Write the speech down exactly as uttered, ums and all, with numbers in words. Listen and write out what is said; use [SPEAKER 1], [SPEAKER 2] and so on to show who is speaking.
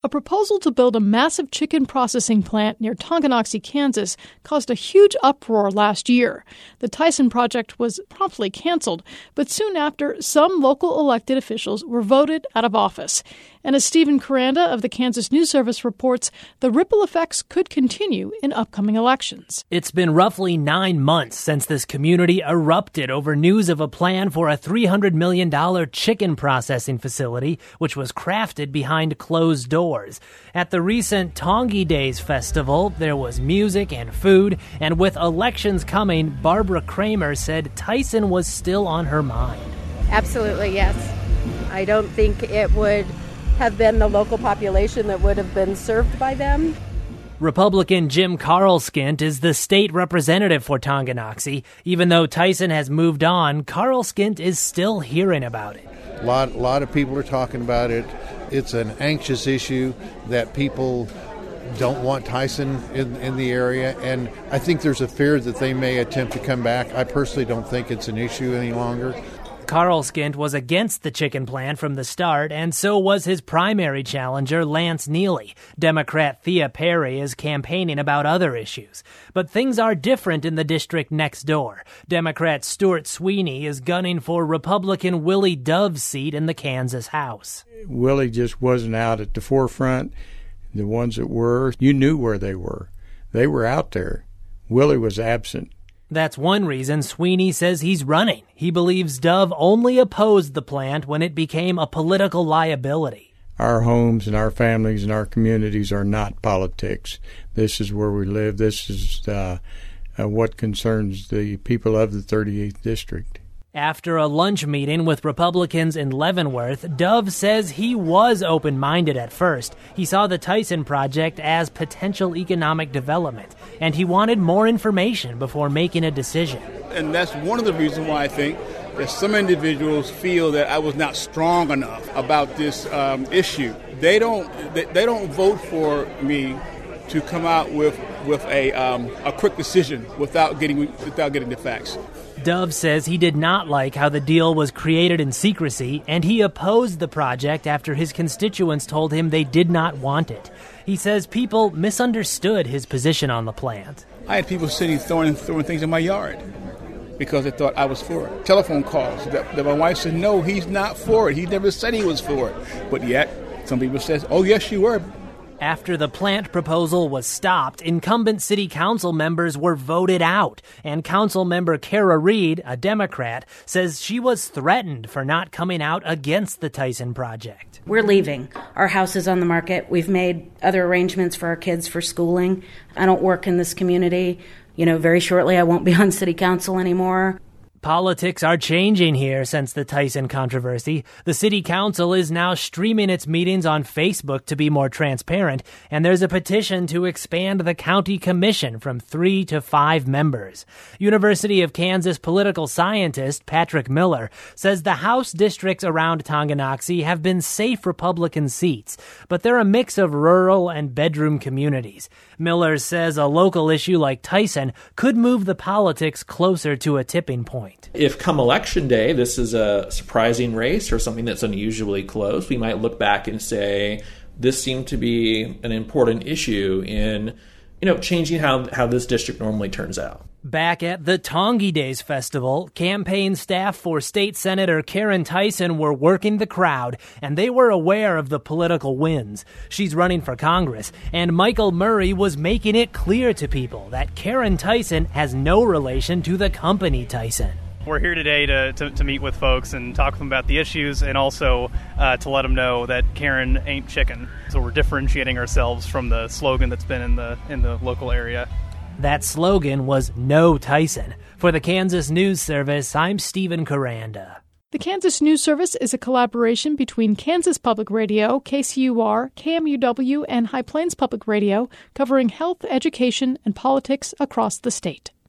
[SPEAKER 1] A proposal to build a massive chicken processing plant near Tonganoxie, Kansas, caused a huge uproar last year. The Tyson project was promptly canceled, but soon after, some local elected officials were voted out of office. And as Stephen Koranda of the Kansas News Service reports, the ripple effects could continue in upcoming elections.
[SPEAKER 2] It's been roughly nine months since this community erupted over news of a plan for a three hundred million dollars chicken processing facility, which was crafted behind closed doors. At the recent Tongi Days festival, there was music and food, and with elections coming, Barbara Kramer said Tyson was still on her mind.
[SPEAKER 3] Absolutely, yes. I don't think it would have been the local population that would have been served by them.
[SPEAKER 2] Republican Jim Carlskint is the state representative for Tonganoxie. Even though Tyson has moved on, Carlskint is still hearing about it.
[SPEAKER 4] A lot, lot of people are talking about it. It's an anxious issue that people don't want Tyson in, in the area, and I think there's a fear that they may attempt to come back. I personally don't think it's an issue any longer.
[SPEAKER 2] Carlskint was against the chicken plant from the start, and so was his primary challenger, Lance Neely. Democrat Thea Perry is campaigning about other issues. But things are different in the district next door. Democrat Stuart Sweeney is gunning for Republican Willie Dove's seat in the Kansas House.
[SPEAKER 5] Willie just wasn't out at the forefront. The ones that were, you knew where they were. They were out there. Willie was absent.
[SPEAKER 2] That's one reason Sweeney says he's running. He believes Dove only opposed the plant when it became a political liability.
[SPEAKER 5] Our homes and our families and our communities are not politics. This is where we live. This is uh, uh, what concerns the people of the thirty-eighth District.
[SPEAKER 2] After a lunch meeting with Republicans in Leavenworth, Dove says he was open-minded at first. He saw the Tyson project as potential economic development, and he wanted more information before making a decision.
[SPEAKER 6] And that's one of the reasons why I think that some individuals feel that I was not strong enough about this um, issue. They don't they, they don't vote for me to come out with with a um, a quick decision without getting without getting the facts.
[SPEAKER 2] Dove says he did not like how the deal was created in secrecy, and he opposed the project after his constituents told him they did not want it. He says people misunderstood his position on the plant.
[SPEAKER 6] I had people sitting throwing throwing things in my yard because they thought I was for it. Telephone calls that, that my wife said, no, he's not for it. He never said he was for it. But yet, some people said, oh, yes, you were.
[SPEAKER 2] After the plant proposal was stopped, incumbent city council members were voted out, and council member Kara Reed, a Democrat, says she was threatened for not coming out against the Tyson project.
[SPEAKER 7] We're leaving. Our house is on the market. We've made other arrangements for our kids for schooling. I don't work in this community. You know, very shortly I won't be on city council anymore.
[SPEAKER 2] Politics are changing here since the Tyson controversy. The city council is now streaming its meetings on Facebook to be more transparent, and there's a petition to expand the county commission from three to five members. University of Kansas political scientist Patrick Miller says the House districts around Tonganoxie have been safe Republican seats, but they're a mix of rural and bedroom communities. Miller says a local issue like Tyson could move the politics closer to a tipping point.
[SPEAKER 8] If come election day, this is a surprising race or something that's unusually close, we might look back and say this seemed to be an important issue in, you know, changing how, how this district normally turns out.
[SPEAKER 2] Back at the Tongi Days Festival, campaign staff for State Senator Karen Tyson were working the crowd, and they were aware of the political winds. She's running for Congress, and Michael Murray was making it clear to people that Karen Tyson has no relation to the company Tyson.
[SPEAKER 9] We're here today to, to, to meet with folks and talk with them about the issues, and also uh, to let them know that Karen ain't chicken. So we're differentiating ourselves from the slogan that's been in the in the local area.
[SPEAKER 2] That slogan was No Tyson. For the Kansas News Service, I'm Stephen Koranda.
[SPEAKER 1] The Kansas News Service is a collaboration between Kansas Public Radio, K C U R, K M U W, and High Plains Public Radio, covering health, education, and politics across the state.